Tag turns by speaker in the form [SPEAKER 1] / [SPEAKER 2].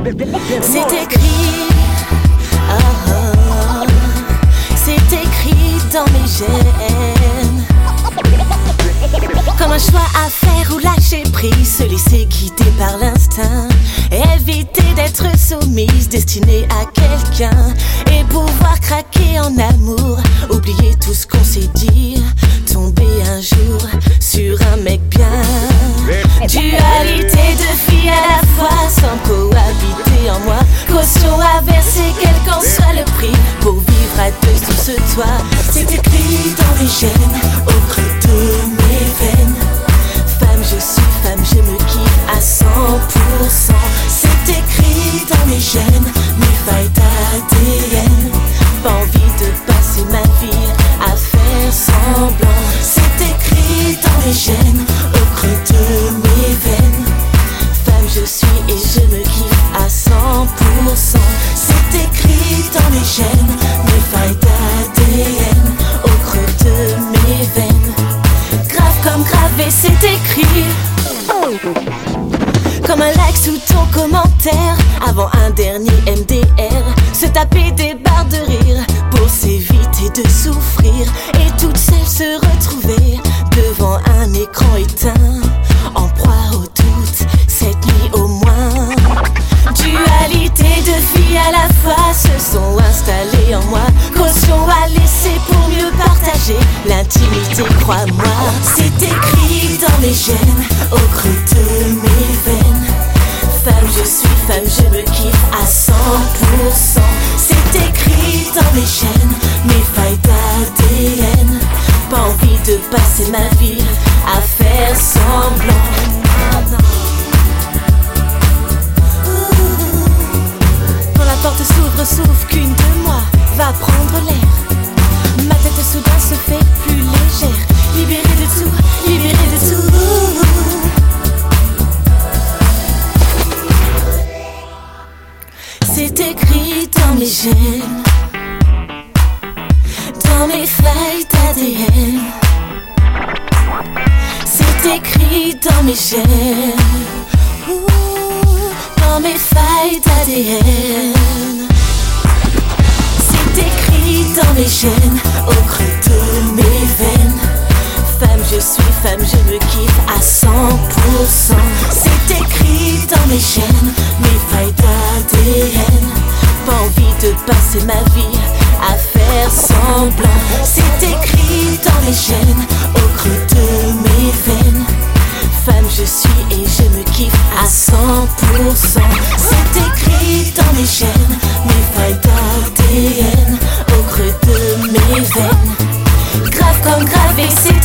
[SPEAKER 1] C'est écrit, oh, oh, c'est écrit dans mes gènes. Comme un choix à faire ou lâcher prise, se laisser guider par l'instinct, éviter d'être soumise, destinée à quelqu'un, et pouvoir craquer en amour, oublier tout ce qu'on s'est dit, tomber un jour sur un mec bien. Dualité de filles à la fois, sans cohabiter en moi, caution à verser quel qu'en soit le prix, pour vivre à deux sous ce toit. C'est écrit dans mes gènes, au creux de mes veines. Femme je suis, femme je me kiffe à 100%. C'est écrit dans mes gènes, mes failles d'ADN. Pas envie de passer ma vie à faire semblant. C'est écrit dans mes gènes, au creux de mes veines. Femme je suis et je me kiffe à 100%. C'est écrit dans mes gènes, mes failles d'ADN. Au creux de mes veines. Grave comme gravé, c'est écrit. Comme un like sous ton commentaire, avant un dernier MDR. Se taper des barres de rire pour s'éviter de souffrir, et toute seule se retrouver devant un écran éteint, en proie au doute, cette nuit au moins. Dualité de filles à la fois se sont installées en moi, caution à laisser pour mieux partager l'intimité, crois-moi. C'est écrit dans mes gènes, au creux de mes veines. Femme je suis, femme je me kiffe à 100%. C'est écrit dans mes gènes, mes failles d'ADN. Pas envie de passer ma vie à faire semblant. Quand la porte s'ouvre, souffle qu'une de moi va prendre l'air. Ma tête soudain se fait plus légère. Libérée de tout, libérée de tout. C'est écrit dans mes gènes, dans mes failles d'ADN. C'est écrit dans mes gènes, dans mes failles d'ADN. C'est écrit dans mes gènes, au creux de mes veines. Femme je suis, femme je me kiffe à 100%. C'est écrit dans mes gènes, mes failles d'ADN. Pas envie de passer ma vie à faire semblant. C'est écrit dans mes gènes, au creux de mes veines. Femme je suis et je me kiffe à 100%. C'est écrit dans mes gènes, mes failles d'ADN. Au creux de mes veines. Grave comme gravé, c'est